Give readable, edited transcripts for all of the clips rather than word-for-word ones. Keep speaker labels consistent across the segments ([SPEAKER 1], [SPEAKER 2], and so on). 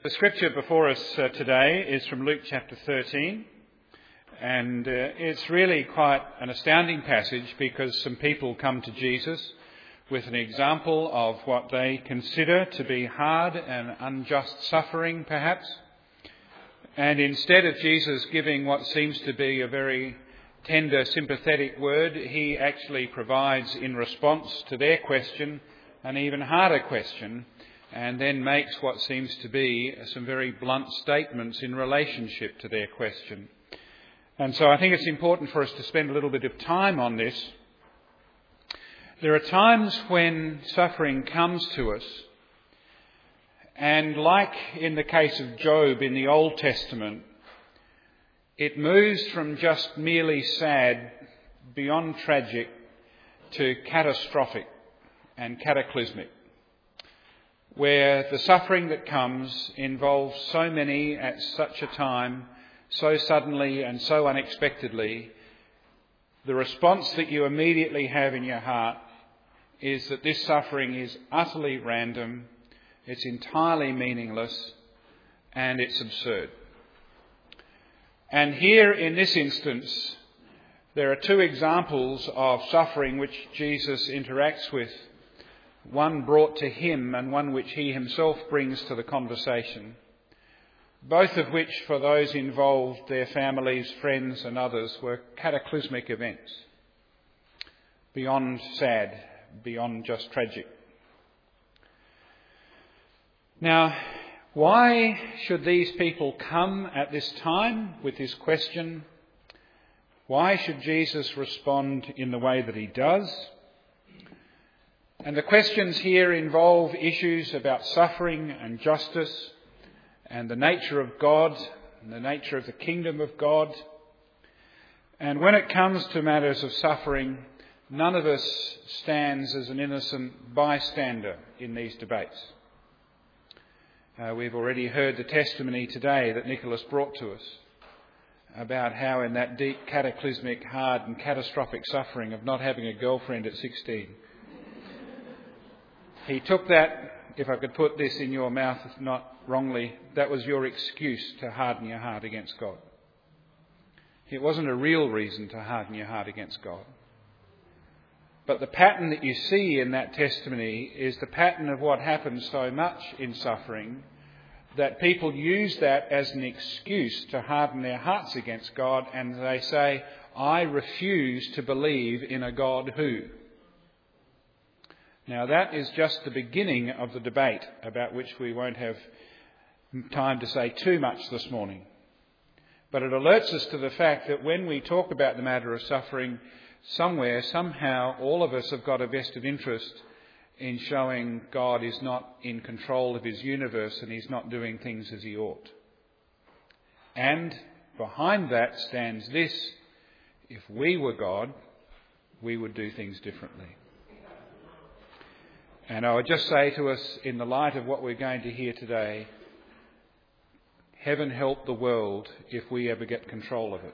[SPEAKER 1] The scripture before us today is from Luke chapter 13, and it's really quite an astounding passage because some people come to Jesus with an example of what they consider to be hard and unjust suffering, perhaps. And instead of Jesus giving what seems to be a very tender, sympathetic word, he actually provides in response to their question an even harder question, and then makes what seems to be some very blunt statements in relationship to their question. And so I think it's important for us to spend a little bit of time on this. There are times when suffering comes to us, and like in the case of Job in the Old Testament, it moves from just merely sad, beyond tragic, to catastrophic and cataclysmic, where the suffering that comes involves so many at such a time, so suddenly and so unexpectedly. The response that you immediately have in your heart is that this suffering is utterly random, it's entirely meaningless, and it's absurd. And here in this instance, there are two examples of suffering which Jesus interacts with. One brought to him and one which he himself brings to the conversation. Both of which, for those involved, their families, friends and others, were cataclysmic events. Beyond sad, beyond just tragic. Now, why should these people come at this time with this question? Why should Jesus respond in the way that he does? And the questions here involve issues about suffering and justice and the nature of God and the nature of the kingdom of God. And when it comes to matters of suffering, none of us stands as an innocent bystander in these debates. We've already heard the testimony today that Nicholas brought to us about how in that deep, cataclysmic, hard and catastrophic suffering of not having a girlfriend at 16, he took that, if I could put this in your mouth, not wrongly, that was your excuse to harden your heart against God. It wasn't a real reason to harden your heart against God. But the pattern that you see in that testimony is the pattern of what happens so much in suffering, that people use that as an excuse to harden their hearts against God, and they say, I refuse to believe in a God who. Now that is just the beginning of the debate, about which we won't have time to say too much this morning. But it alerts us to the fact that when we talk about the matter of suffering, somewhere, somehow, all of us have got a vested interest in showing God is not in control of his universe and he's not doing things as he ought. And behind that stands this: if we were God, we would do things differently. And I would just say to us, in the light of what we're going to hear today, heaven help the world if we ever get control of it.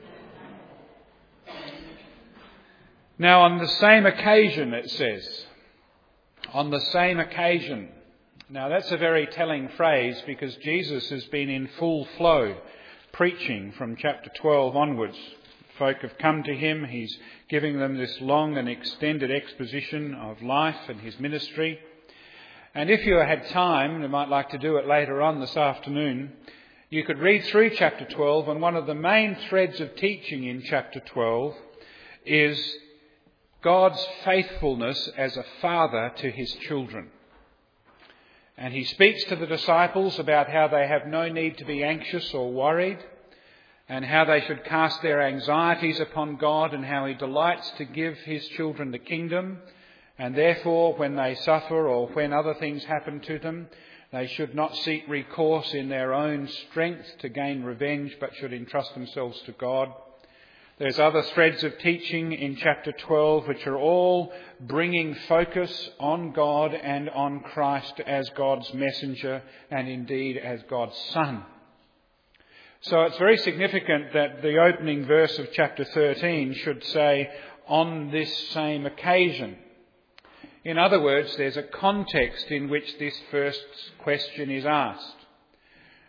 [SPEAKER 1] Now, on the same occasion, it says, on the same occasion. Now, that's a very telling phrase because Jesus has been in full flow preaching from chapter 12 onwards. Folk have come to him. He's giving them this long and extended exposition of life and his ministry. And if you had time, you might like to do it later on this afternoon, you could read through chapter 12, and one of the main threads of teaching in chapter 12 is God's faithfulness as a father to his children. And he speaks to the disciples about how they have no need to be anxious or worried, and how they should cast their anxieties upon God, and how he delights to give his children the kingdom, and therefore when they suffer or when other things happen to them, they should not seek recourse in their own strength to gain revenge, but should entrust themselves to God. There's other threads of teaching in chapter 12 which are all bringing focus on God and on Christ as God's messenger and indeed as God's Son. So it's very significant that the opening verse of chapter 13 should say, on this same occasion. In other words, there's a context in which this first question is asked.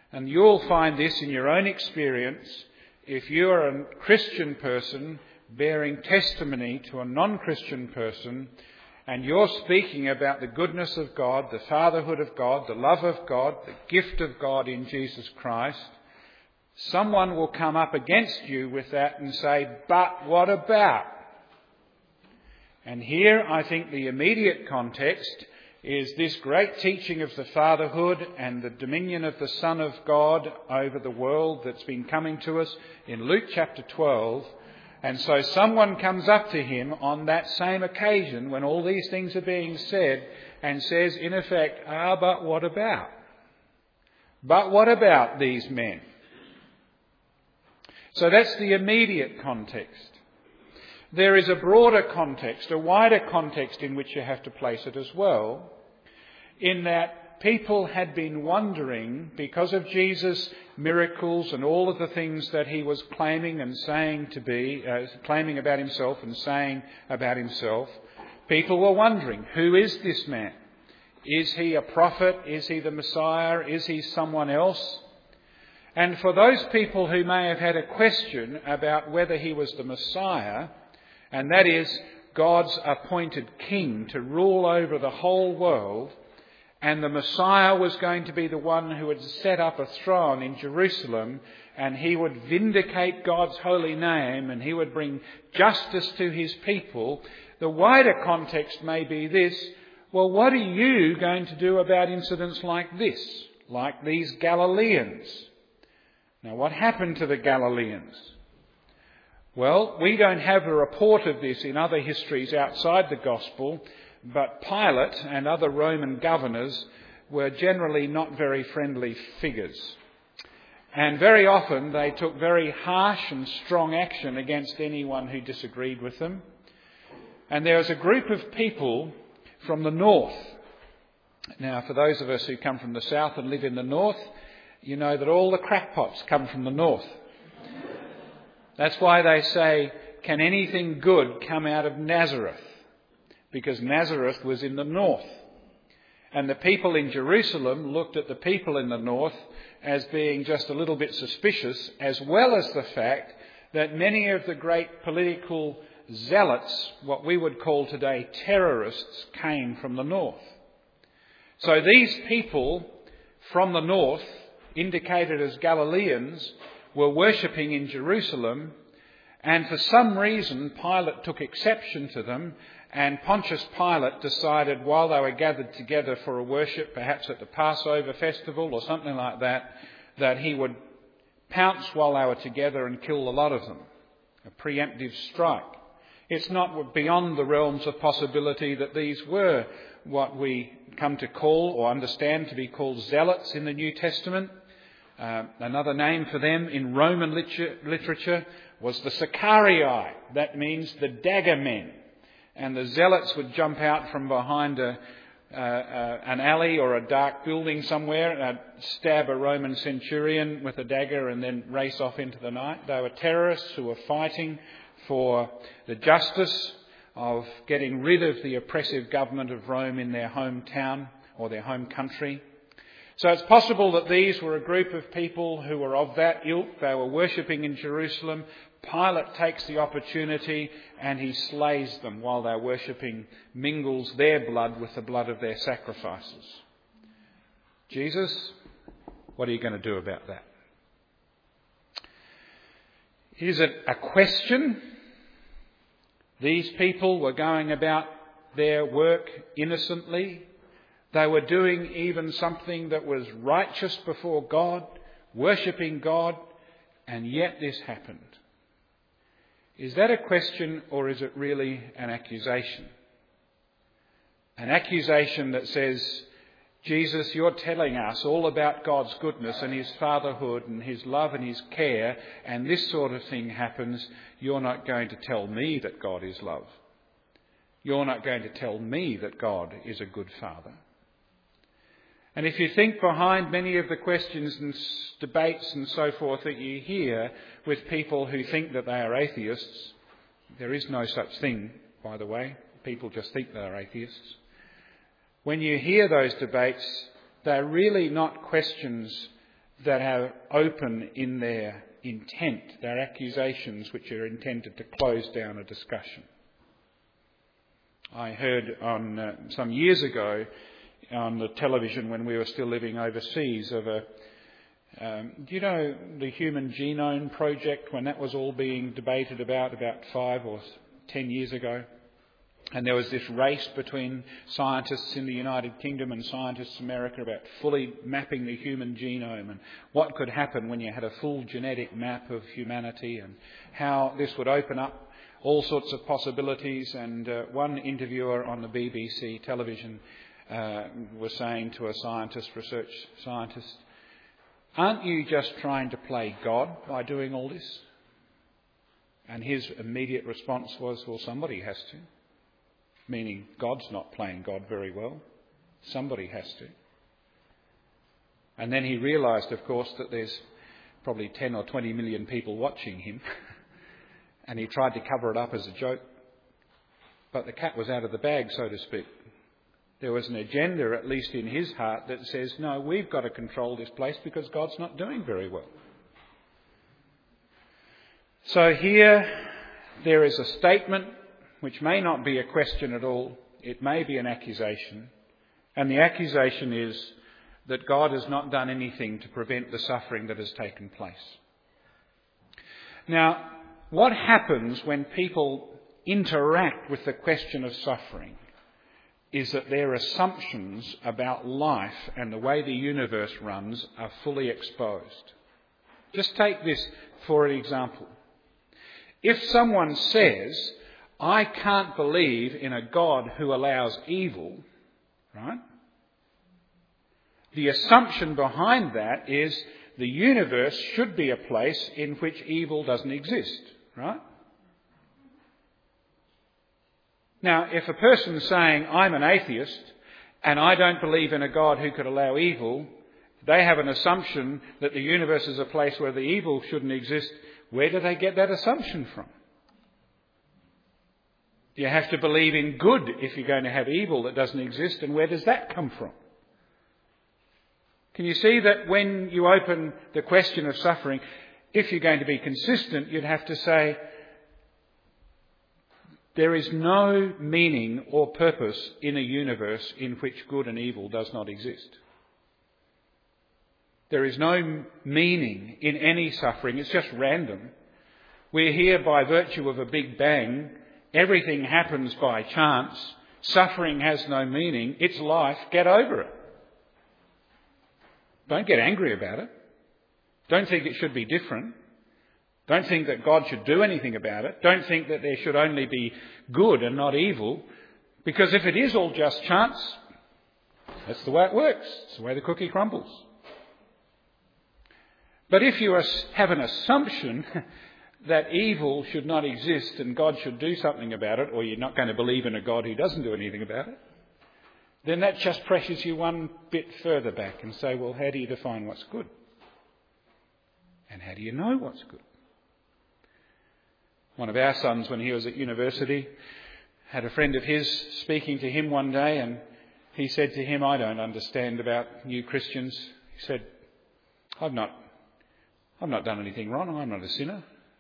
[SPEAKER 1] And you'll find this in your own experience if you are a Christian person bearing testimony to a non-Christian person, and you're speaking about the goodness of God, the fatherhood of God, the love of God, the gift of God in Jesus Christ. Someone will come up against you with that and say, but what about? And here I think the immediate context is this great teaching of the fatherhood and the dominion of the Son of God over the world that's been coming to us in Luke chapter 12. And so someone comes up to him on that same occasion when all these things are being said and says, in effect, but what about? But what about these men? So that's the immediate context. There is a broader context, a wider context in which you have to place it as well, in that people had been wondering, because of Jesus' miracles and all of the things that he was claiming and saying to be, claiming about himself and saying about himself, people were wondering, who is this man? Is he a prophet? Is he the Messiah? Is he someone else? And for those people who may have had a question about whether he was the Messiah, and that is God's appointed king to rule over the whole world, and the Messiah was going to be the one who would set up a throne in Jerusalem, and he would vindicate God's holy name, and he would bring justice to his people, the wider context may be this: well, what are you going to do about incidents like this, like these Galileans? Now, what happened to the Galileans? Well, we don't have a report of this in other histories outside the Gospel, but Pilate and other Roman governors were generally not very friendly figures. And very often they took very harsh and strong action against anyone who disagreed with them. And there was a group of people from the north. Now, for those of us who come from the south and live in the north, you know that all the crackpots come from the north. That's why they say, can anything good come out of Nazareth? Because Nazareth was in the north. And the people in Jerusalem looked at the people in the north as being just a little bit suspicious, as well as the fact that many of the great political zealots, what we would call today terrorists, came from the north. So these people from the north, indicated as Galileans, were worshipping in Jerusalem, and for some reason Pilate took exception to them, and Pontius Pilate decided while they were gathered together for a worship, perhaps at the Passover festival or something like that, that he would pounce while they were together and kill a lot of them. A preemptive strike. It's not beyond the realms of possibility that these were what we come to call or understand to be called zealots in the New Testament. Another name for them in Roman literature was the Sicarii. That means the dagger men. And the zealots would jump out from behind an alley or a dark building somewhere and stab a Roman centurion with a dagger and then race off into the night. They were terrorists who were fighting for the justice of getting rid of the oppressive government of Rome in their hometown or their home country. So it's possible that these were a group of people who were of that ilk. They were worshipping in Jerusalem. Pilate takes the opportunity and he slays them while they're worshipping, mingles their blood with the blood of their sacrifices. Jesus, what are you going to do about that? Is it a question? These people were going about their work innocently. They were doing even something that was righteous before God, worshipping God, and yet this happened. Is that a question, or is it really an accusation? An accusation that says, Jesus, you're telling us all about God's goodness and his fatherhood and his love and his care, and this sort of thing happens. You're not going to tell me that God is love. You're not going to tell me that God is a good father. And if you think behind many of the questions and debates and so forth that you hear with people who think that they are atheists, there is no such thing, by the way. People just think they are atheists. When you hear those debates, they're really not questions that are open in their intent. They're accusations which are intended to close down a discussion. I heard on some years ago on the television when we were still living overseas of do you know the Human Genome Project, when that was all being debated about 5 or 10 years ago? And there was this race between scientists in the United Kingdom and scientists in America about fully mapping the human genome and what could happen when you had a full genetic map of humanity and how this would open up all sorts of possibilities. And one interviewer on the BBC television was saying to a research scientist, "Aren't you just trying to play God by doing all this?" And his immediate response was, "Well, somebody has to." Meaning God's not playing God very well. Somebody has to. And then he realised, of course, that there's probably 10 or 20 million people watching him. And he tried to cover it up as a joke. But the cat was out of the bag, so to speak. There was an agenda, at least in his heart, that says, no, we've got to control this place because God's not doing very well. So here there is a statement which may not be a question at all. It may be an accusation. And the accusation is that God has not done anything to prevent the suffering that has taken place. Now, what happens when people interact with the question of suffering is that their assumptions about life and the way the universe runs are fully exposed. Just take this for an example. If someone says, I can't believe in a God who allows evil, right? The assumption behind that is the universe should be a place in which evil doesn't exist, right? Now, if a person's saying, I'm an atheist and I don't believe in a God who could allow evil, they have an assumption that the universe is a place where the evil shouldn't exist. Where do they get that assumption from? You have to believe in good if you're going to have evil that doesn't exist, and where does that come from? Can you see that when you open the question of suffering, if you're going to be consistent, you'd have to say, there is no meaning or purpose in a universe in which good and evil does not exist. There is no meaning in any suffering. It's just random. We're here by virtue of a big bang. Everything happens by chance. Suffering has no meaning. It's life. Get over it. Don't get angry about it. Don't think it should be different. Don't think that God should do anything about it. Don't think that there should only be good and not evil. Because if it is all just chance, that's the way it works. It's the way the cookie crumbles. But if you have an assumption that evil should not exist and God should do something about it, or you're not going to believe in a God who doesn't do anything about it, then that just pressures you one bit further back and say, well, how do you define what's good? And how do you know what's good? One of our sons, when he was at university, had a friend of his speaking to him one day, and he said to him, I don't understand about you Christians. He said, I've not done anything wrong. I'm not a sinner.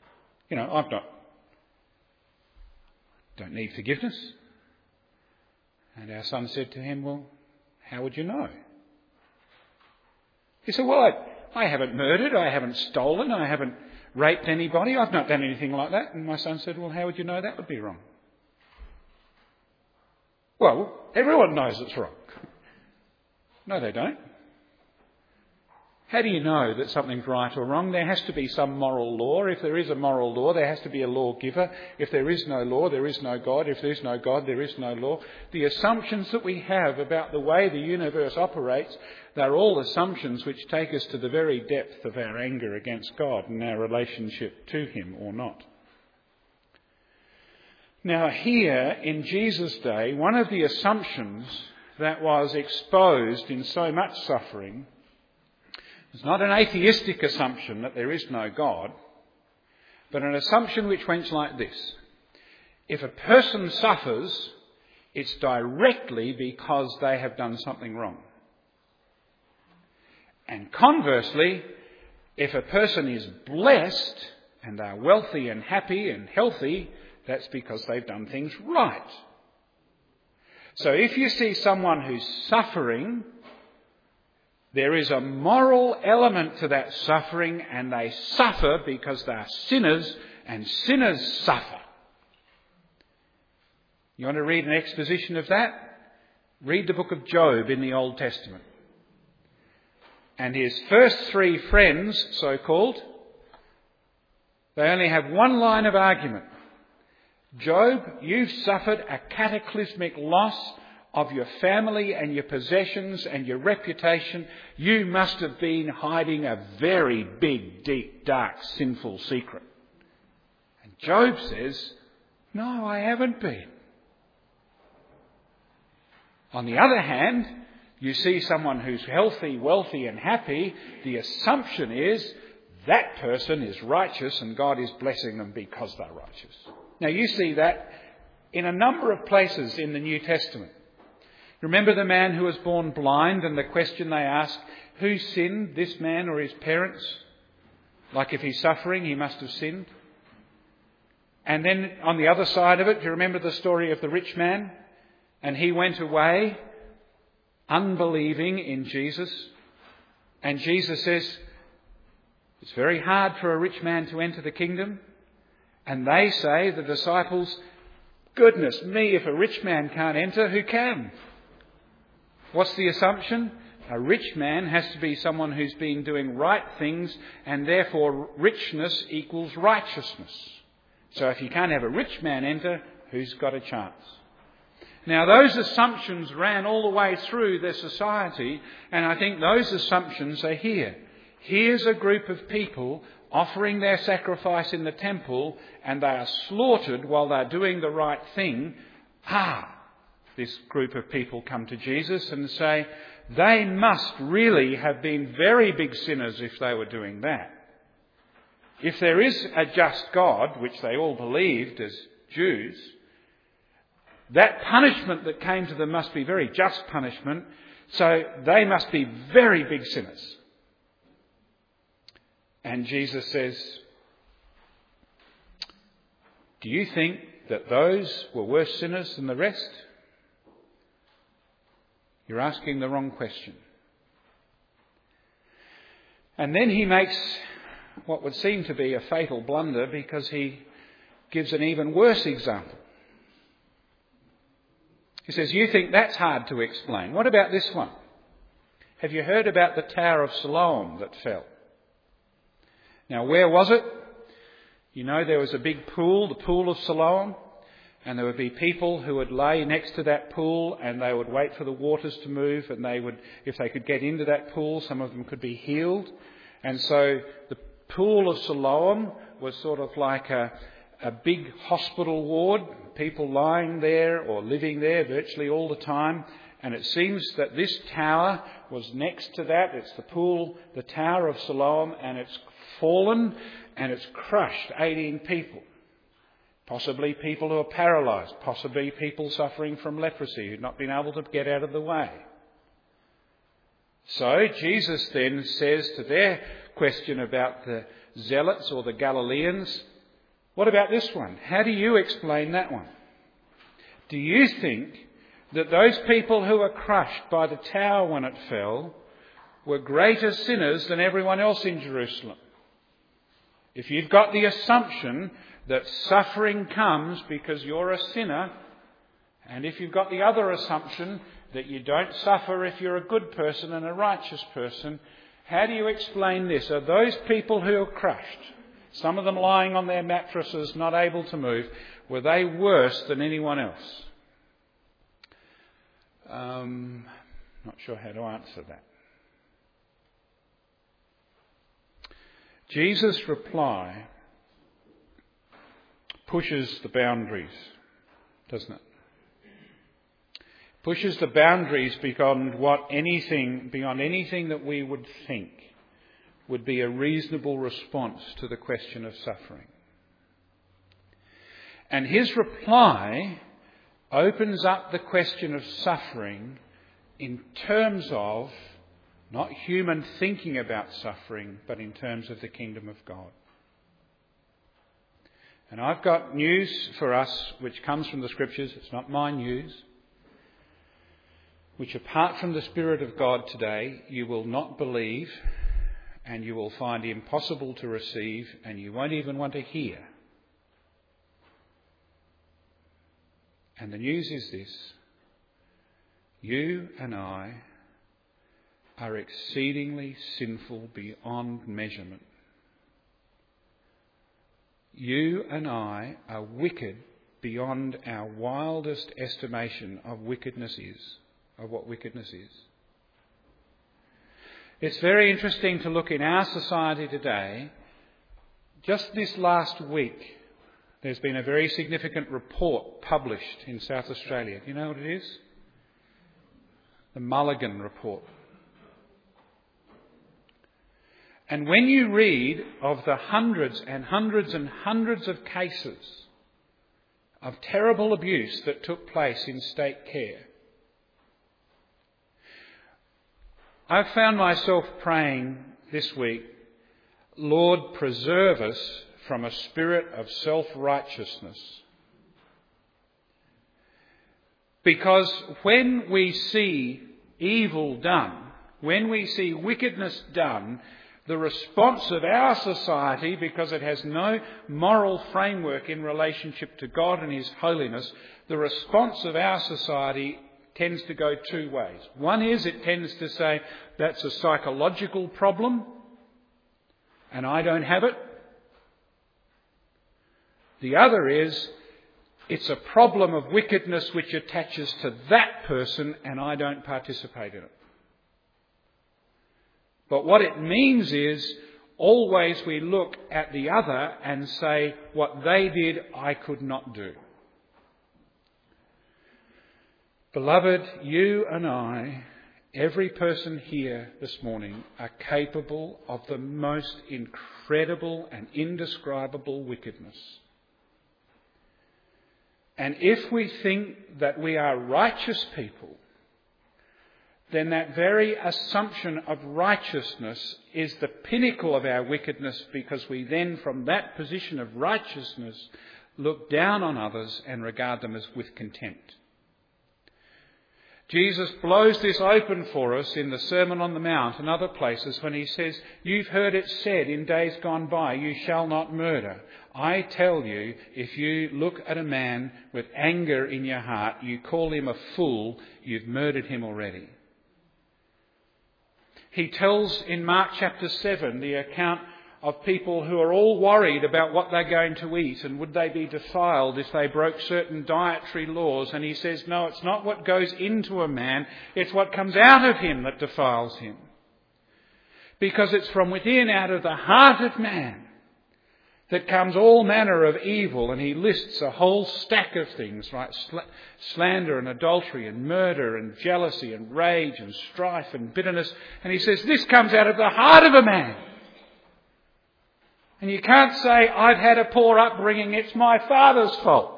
[SPEAKER 1] Don't need forgiveness. And our son said to him, well, how would you know? He said, well, I haven't murdered, I haven't stolen, I haven't raped anybody, I've not done anything like that. And my son said, well, how would you know that would be wrong? Well, everyone knows it's wrong. No, they don't. How do you know that something's right or wrong? There has to be some moral law. If there is a moral law, there has to be a lawgiver. If there is no law, there is no God. If there is no God, there is no law. The assumptions that we have about the way the universe operates, they're all assumptions which take us to the very depth of our anger against God and our relationship to him or not. Now here, in Jesus' day, one of the assumptions that was exposed in so much suffering, it's not an atheistic assumption that there is no God, but an assumption which went like this. If a person suffers, it's directly because they have done something wrong. And conversely, if a person is blessed and they're wealthy and happy and healthy, that's because they've done things right. So if you see someone who's suffering, there is a moral element to that suffering, and they suffer because they're sinners, and sinners suffer. You want to read an exposition of that? Read the book of Job in the Old Testament. And his first three friends, so-called, they only have one line of argument. Job, you've suffered a cataclysmic loss of your family and your possessions and your reputation. You must have been hiding a very big, deep, dark, sinful secret. And Job says, no, I haven't been. On the other hand, you see someone who's healthy, wealthy and happy, the assumption is that person is righteous and God is blessing them because they're righteous. Now you see that in a number of places in the New Testament. Remember the man who was born blind and the question they asked, who sinned, this man or his parents? Like if he's suffering, he must have sinned. And then on the other side of it, do you remember the story of the rich man? And he went away unbelieving in Jesus. And Jesus says, it's very hard for a rich man to enter the kingdom. And they say, the disciples, goodness me, if a rich man can't enter, who can? What's the assumption? A rich man has to be someone who's been doing right things, and therefore richness equals righteousness. So if you can't have a rich man enter, who's got a chance? Now those assumptions ran all the way through their society, and I think those assumptions are here. Here's a group of people offering their sacrifice in the temple, and they are slaughtered while they're doing the right thing. This group of people come to Jesus and say, they must really have been very big sinners if they were doing that. If there is a just God, which they all believed as Jews, that punishment that came to them must be very just punishment, so they must be very big sinners. And Jesus says, do you think that those were worse sinners than the rest? You're asking the wrong question. And then he makes what would seem to be a fatal blunder, because he gives an even worse example. He says, you think that's hard to explain. What about this one? Have you heard about the Tower of Siloam that fell? Now, where was it? You know, there was a big pool, the Pool of Siloam, and there would be people who would lay next to that pool, and they would wait for the waters to move, and they would, if they could get into that pool, some of them could be healed. And so the Pool of Siloam was sort of like a big hospital ward, people lying there or living there virtually all the time. And it seems that this tower was next to that. It's the pool, the Tower of Siloam, and it's fallen and it's crushed 18 people. Possibly people who are paralysed, possibly people suffering from leprosy who'd not been able to get out of the way. So Jesus then says to their question about the zealots or the Galileans, what about this one? How do you explain that one? Do you think that those people who were crushed by the tower when it fell were greater sinners than everyone else in Jerusalem? If you've got the assumption that suffering comes because you're a sinner, and if you've got the other assumption that you don't suffer if you're a good person and a righteous person, how do you explain this? Are those people who are crushed, some of them lying on their mattresses, not able to move, were they worse than anyone else? Not sure how to answer that. Jesus' reply pushes the boundaries, doesn't it? Pushes the boundaries beyond anything that we would think would be a reasonable response to the question of suffering. And his reply opens up the question of suffering in terms of Not human thinking about suffering, but in terms of the kingdom of God. And I've got news for us which comes from the Scriptures. It's not my news. Which apart from the Spirit of God today, you will not believe and you will find impossible to receive and you won't even want to hear. And the news is this: you and I are exceedingly sinful beyond measurement. You and I are wicked beyond our wildest estimation of wickedness is, of what wickedness is. It's very interesting to look in our society today. Just this last week, there's been a very significant report published in South Australia. Do you know what it is? The Mulligan Report. And when you read of the hundreds and hundreds and hundreds of cases of terrible abuse that took place in state care, I've found myself praying this week, Lord, preserve us from a spirit of self-righteousness. Because when we see evil done, when we see wickedness done, the response of our society, because it has no moral framework in relationship to God and His holiness, the response of our society tends to go two ways. One is it tends to say that's a psychological problem and I don't have it. The other is it's a problem of wickedness which attaches to that person and I don't participate in it. But what it means is always we look at the other and say, what they did, I could not do. Beloved, you and I, every person here this morning, are capable of the most incredible and indescribable wickedness. And if we think that we are righteous people, then that very assumption of righteousness is the pinnacle of our wickedness, because we then, from that position of righteousness, look down on others and regard them as with contempt. Jesus blows this open for us in the Sermon on the Mount and other places when he says, you've heard it said in days gone by, you shall not murder. I tell you, if you look at a man with anger in your heart, you call him a fool, you've murdered him already. He tells in Mark chapter 7 the account of people who are all worried about what they're going to eat and would they be defiled if they broke certain dietary laws. And he says, no, it's not what goes into a man, it's what comes out of him that defiles him. Because it's from within, out of the heart of man, that comes all manner of evil. And he lists a whole stack of things, right? Slander and adultery and murder and jealousy and rage and strife and bitterness. And he says, this comes out of the heart of a man. And you can't say, I've had a poor upbringing, it's my father's fault.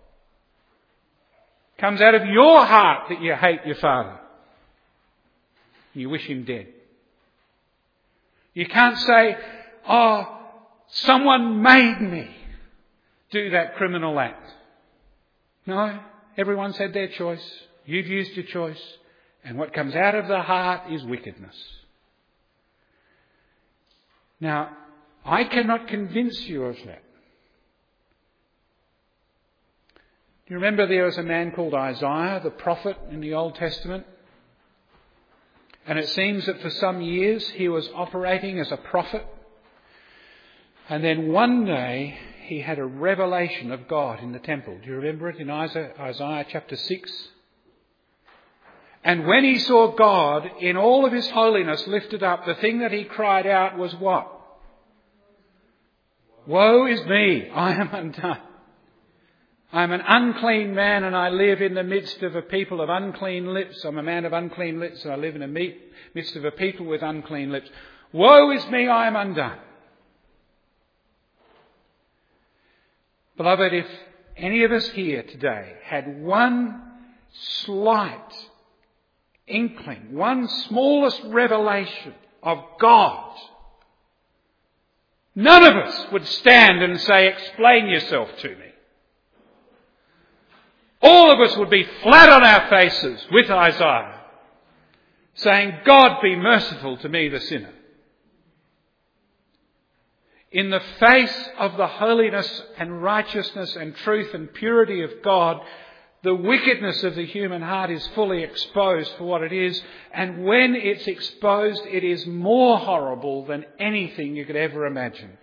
[SPEAKER 1] It comes out of your heart that you hate your father. You wish him dead. You can't say, oh, someone made me do that criminal act. No, everyone's had their choice. You've used your choice. And what comes out of the heart is wickedness. Now, I cannot convince you of that. Do you remember there was a man called Isaiah, the prophet in the Old Testament? And it seems that for some years he was operating as a prophet. And then one day he had a revelation of God in the temple. Do you remember it in Isaiah chapter 6? And when he saw God in all of his holiness lifted up, the thing that he cried out was what? Woe is me, I am undone. I am an unclean man and I live in the midst of a people of unclean lips. I'm a man of unclean lips and I live in the midst of a people with unclean lips. Woe is me, I am undone. Beloved, if any of us here today had one slight inkling, one smallest revelation of God, none of us would stand and say, explain yourself to me. All of us would be flat on our faces with Isaiah, saying, God be merciful to me, the sinner. In the face of the holiness and righteousness and truth and purity of God, the wickedness of the human heart is fully exposed for what it is. And when it's exposed, it is more horrible than anything you could ever imagine.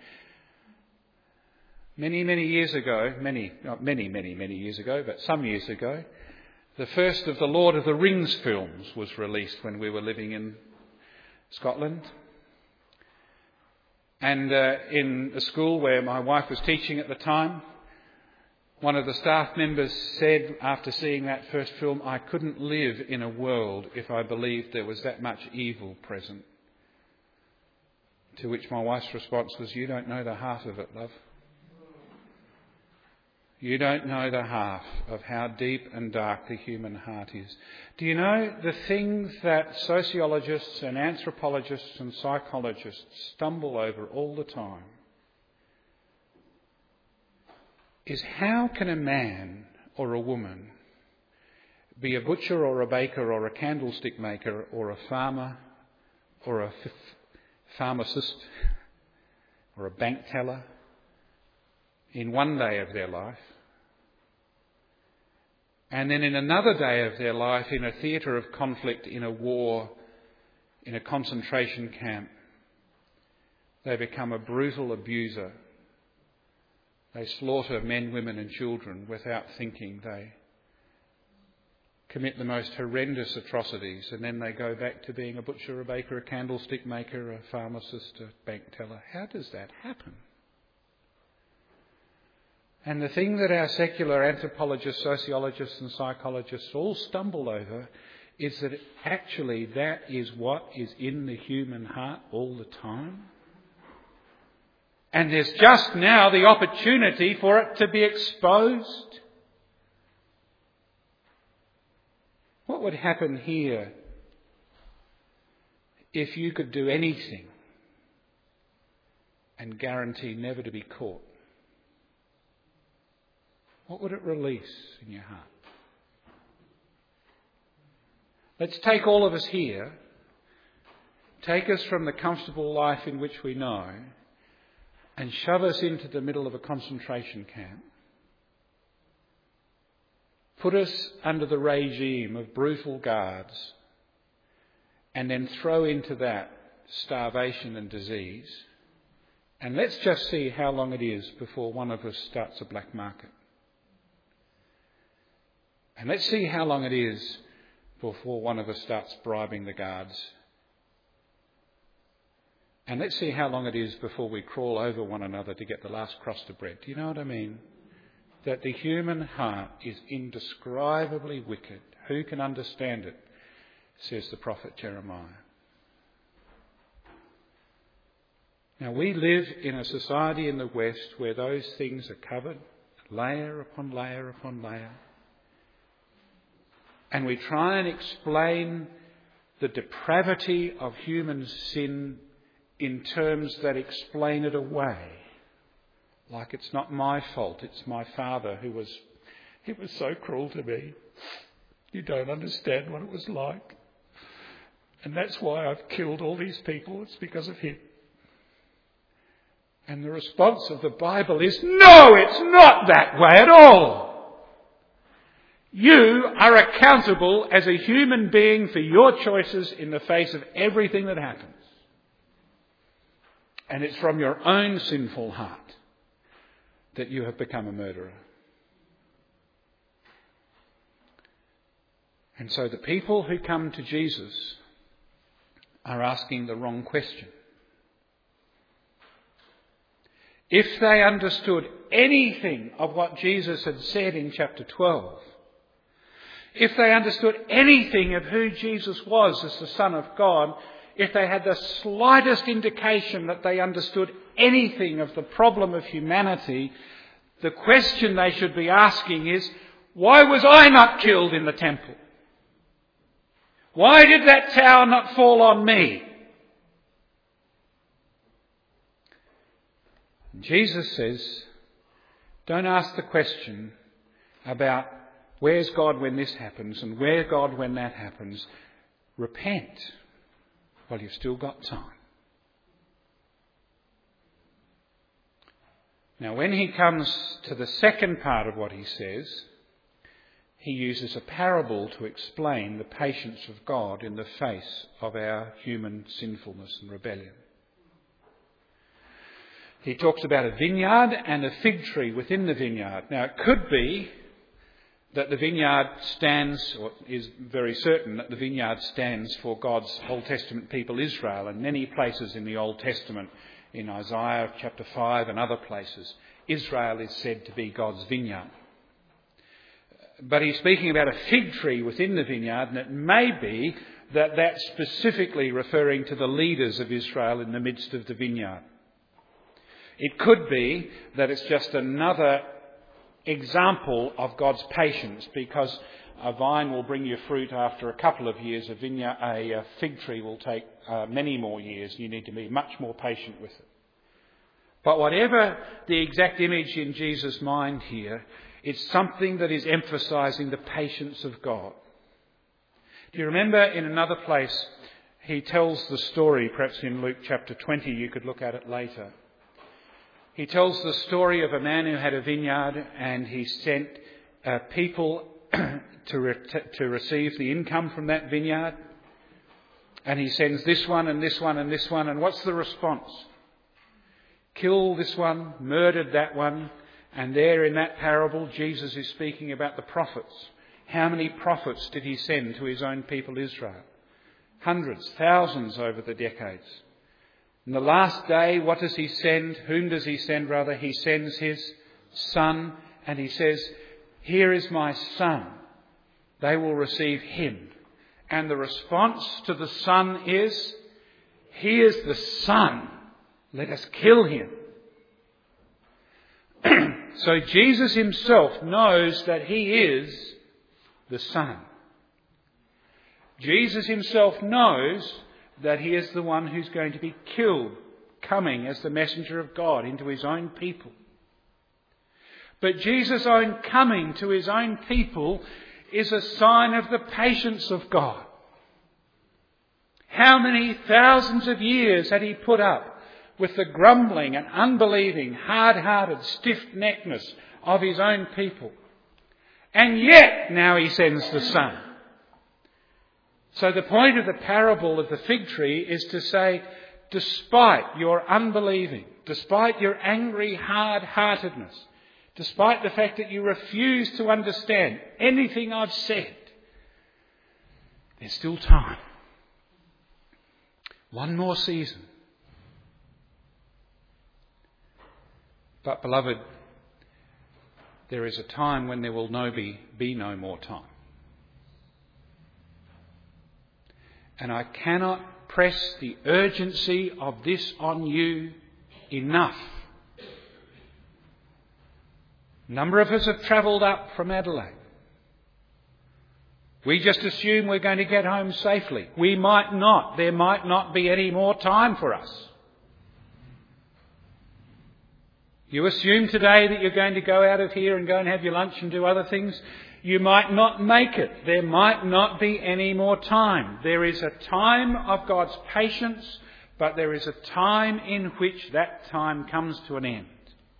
[SPEAKER 1] Many years ago, not many years ago, but some years ago, the first of the Lord of the Rings films was released when we were living in Scotland. And in a school where my wife was teaching at the time, one of the staff members said, after seeing that first film, I couldn't live in a world if I believed there was that much evil present. To which my wife's response was, you don't know the half of it, love. You don't know the half of how deep and dark the human heart is. Do you know the things that sociologists and anthropologists and psychologists stumble over all the time is how can a man or a woman be a butcher or a baker or a candlestick maker or a farmer or a pharmacist or a bank teller in one day of their life, and then in another day of their life in a theatre of conflict, in a war, in a concentration camp, they become a brutal abuser. They slaughter men, women and children without thinking. They commit the most horrendous atrocities, and then they go back to being a butcher, a baker, a candlestick maker, a pharmacist, a bank teller. How does that happen? And the thing that our secular anthropologists, sociologists and psychologists all stumble over is that actually that is what is in the human heart all the time. And there's just now the opportunity for it to be exposed. What would happen here if you could do anything and guarantee never to be caught? What would it release in your heart? Let's take all of us here, take us from the comfortable life in which we know, and shove us into the middle of a concentration camp. Put us under the regime of brutal guards, and then throw into that starvation and disease. And let's just see how long it is before one of us starts a black market. And let's see how long it is before one of us starts bribing the guards. And let's see how long it is before we crawl over one another to get the last crust of bread. Do you know what I mean? That the human heart is indescribably wicked. Who can understand it? Says the prophet Jeremiah. Now we live in a society in the West where those things are covered, layer upon layer upon layer. And we try and explain the depravity of human sin in terms that explain it away. Like it's not my fault, it's my father who was so cruel to me. You don't understand what it was like. And that's why I've killed all these people, it's because of him. And the response of the Bible is, no, it's not that way at all. You are accountable as a human being for your choices in the face of everything that happens. And it's from your own sinful heart that you have become a murderer. And so the people who come to Jesus are asking the wrong question. If they understood anything of what Jesus had said in chapter 12, if they understood anything of who Jesus was as the Son of God, if they had the slightest indication that they understood anything of the problem of humanity, the question they should be asking is, why was I not killed in the temple? Why did that tower not fall on me? Jesus says, don't ask the question about where's God when this happens and where's God when that happens. Repent while you've still got time. Now, when he comes to the second part of what he says, he uses a parable to explain the patience of God in the face of our human sinfulness and rebellion. He talks about a vineyard and a fig tree within the vineyard. Now, it could be that the vineyard stands, or is very certain that the vineyard stands for God's Old Testament people Israel. In many places in the Old Testament, in Isaiah chapter 5 and other places, Israel is said to be God's vineyard. But he's speaking about a fig tree within the vineyard, and it may be that that's specifically referring to the leaders of Israel in the midst of the vineyard. It could be that it's just another example of God's patience, because a vine will bring you fruit after a couple of years. A fig tree will take many more years. You need to be much more patient with it. But whatever the exact image in Jesus' mind here, it's something that is emphasising the patience of God. Do you remember in another place he tells the story, perhaps in Luke chapter 20, you could look at it later. He tells the story of a man who had a vineyard, and he sent people to receive the income from that vineyard. And he sends this one and this one and this one. And what's the response? Kill this one, murdered that one. And there in that parable, Jesus is speaking about the prophets. How many prophets did he send to his own people Israel? Hundreds, thousands over the decades. In the last day, what does he send? Whom does he send, rather? He sends his son, and he says, here is my son. They will receive him. And the response to the son is, he is the son. Let us kill him. So Jesus himself knows that he is the son. Jesus himself knows that he is the one who's going to be killed, coming as the messenger of God into his own people. But Jesus' own coming to his own people is a sign of the patience of God. How many thousands of years had he put up with the grumbling and unbelieving, hard-hearted, stiff-neckedness of his own people? And yet now he sends the Son. So the point of the parable of the fig tree is to say, despite your unbelieving, despite your angry hard-heartedness, despite the fact that you refuse to understand anything I've said, there's still time. One more season. But beloved, there is a time when there will be no more time. And I cannot press the urgency of this on you enough. A number of us have travelled up from Adelaide. We just assume we're going to get home safely. We might not. There might not be any more time for us. You assume today that you're going to go out of here and go and have your lunch and do other things. You might not make it. There might not be any more time. There is a time of God's patience, but there is a time in which that time comes to an end.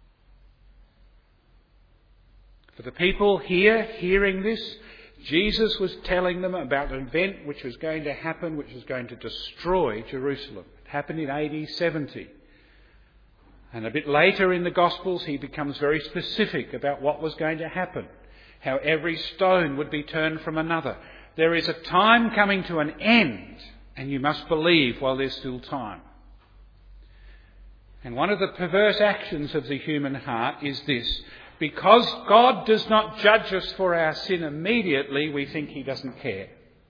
[SPEAKER 1] For the people here hearing this, Jesus was telling them about an event which was going to happen, which was going to destroy Jerusalem. It happened in AD 70. And a bit later in the Gospels, he becomes very specific about what was going to happen. How every stone would be turned from another. There is a time coming to an end, and you must believe while there's still time. And one of the perverse actions of the human heart is this. Because God does not judge us for our sin immediately, we think he doesn't care.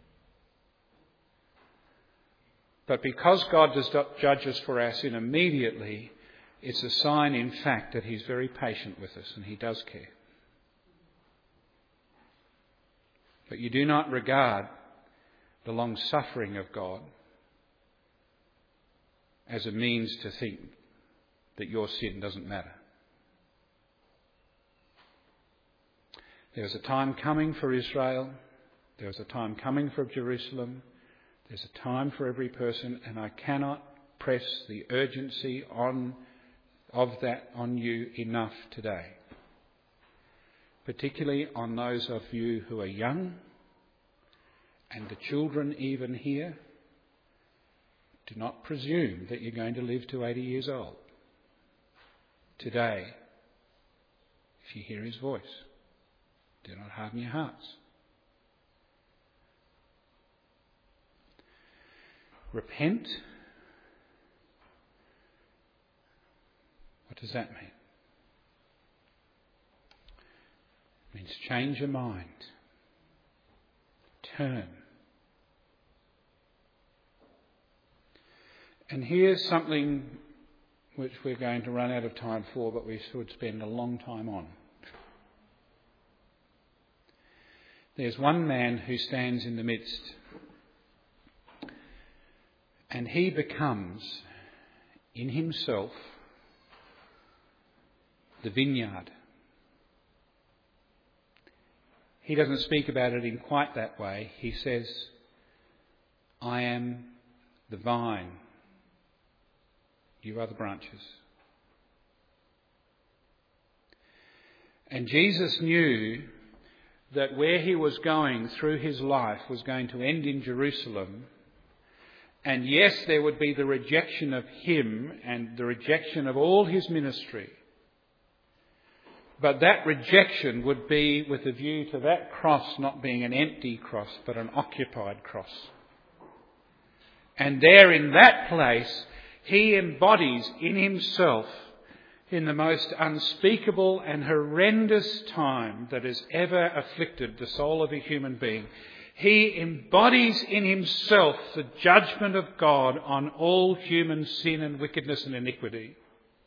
[SPEAKER 1] But because God does not judge us for our sin immediately, it's a sign, in fact, that he's very patient with us and he does care. But you do not regard the long-suffering of God as a means to think that your sin doesn't matter. There's a time coming for Israel. There's a time coming for Jerusalem. There's a time for every person, and I cannot press the urgency of that on you enough today. Particularly on those of you who are young, and the children even here. Do not presume that you're going to live to 80 years old. Today, if you hear his voice, do not harden your hearts. Repent. What does that mean? It means change your mind. Turn. And here's something which we're going to run out of time for, but we should spend a long time on. There's one man who stands in the midst, and he becomes, in himself, the vineyard. He doesn't speak about it in quite that way. He says, I am the vine. You are the branches. And Jesus knew that where he was going through his life was going to end in Jerusalem. And yes, there would be the rejection of him and the rejection of all his ministry. But that rejection would be with a view to that cross not being an empty cross, but an occupied cross. And there in that place, he embodies in himself, in the most unspeakable and horrendous time that has ever afflicted the soul of a human being, he embodies in himself the judgment of God on all human sin and wickedness and iniquity.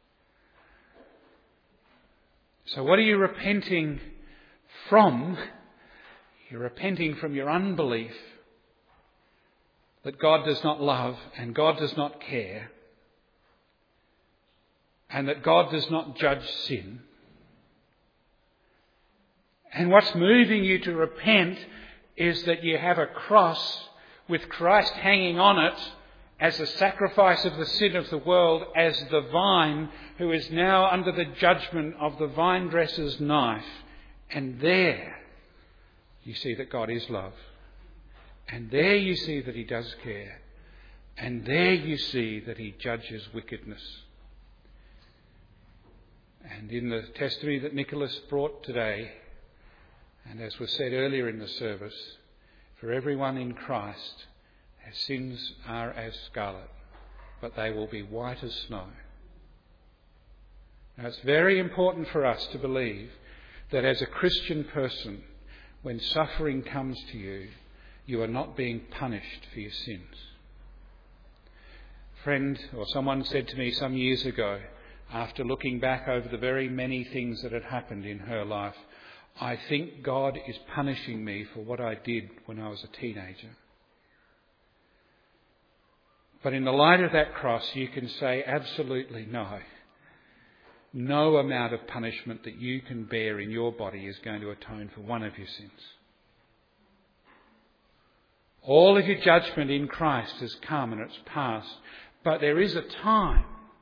[SPEAKER 1] So what are you repenting from? You're repenting from your unbelief that God does not love and God does not care and that God does not judge sin. And what's moving you to repent is that you have a cross with Christ hanging on it as a sacrifice of the sin of the world, as the vine who is now under the judgment of the vine dresser's knife. And there you see that God is love. And there you see that he does care. And there you see that he judges wickedness. And in the testimony that Nicholas brought today, and as was said earlier in the service, for everyone in Christ, their sins are as scarlet, but they will be white as snow. Now it's very important for us to believe that as a Christian person, when suffering comes to you, you are not being punished for your sins. A friend or someone said to me some years ago, after looking back over the very many things that had happened in her life, I think God is punishing me for what I did when I was a teenager. But in the light of that cross, you can say absolutely no. No amount of punishment that you can bear in your body is going to atone for one of your sins. All of your judgment in Christ has come and it's past. But there is a time.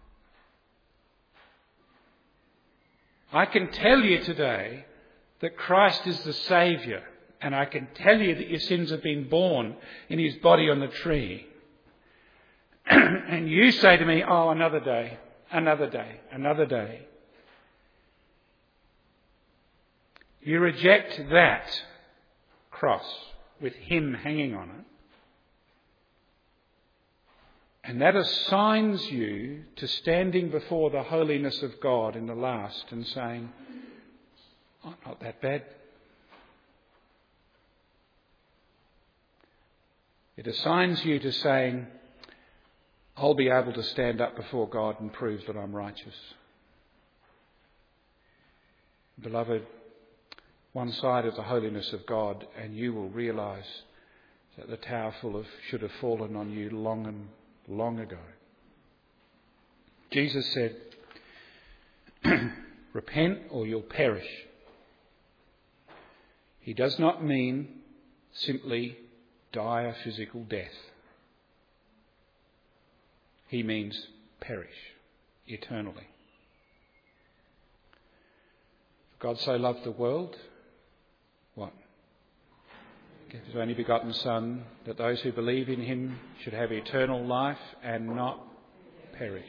[SPEAKER 1] I can tell you today that Christ is the Saviour. And I can tell you that your sins have been borne in his body on the tree. And you say to me, oh, another day, another day, another day. You reject that cross with him hanging on it. And that assigns you to standing before the holiness of God in the last and saying, oh, not that bad. It assigns you to saying, I'll be able to stand up before God and prove that I'm righteous. Beloved, one side of the holiness of God and you will realise that the tower should have fallen on you long ago. Jesus said, repent or you'll perish. He does not mean simply die a physical death. He means perish eternally. God so loved the world, what? Gave his only begotten Son, that those who believe in him should have eternal life and not perish.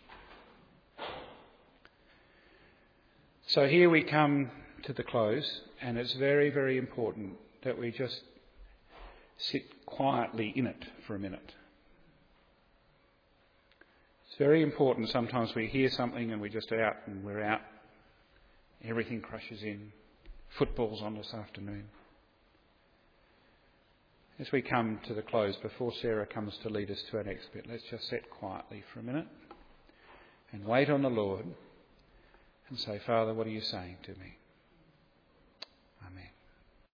[SPEAKER 1] So here we come to the close, and it's very, very important that we just sit quietly in it for a minute. It's very important. Sometimes we hear something and we're just out and we're out. Everything crushes in. Football's on this afternoon. As we come to the close, before Sarah comes to lead us to our next bit, let's just sit quietly for a minute and wait on the Lord and say, Father, what are you saying to me?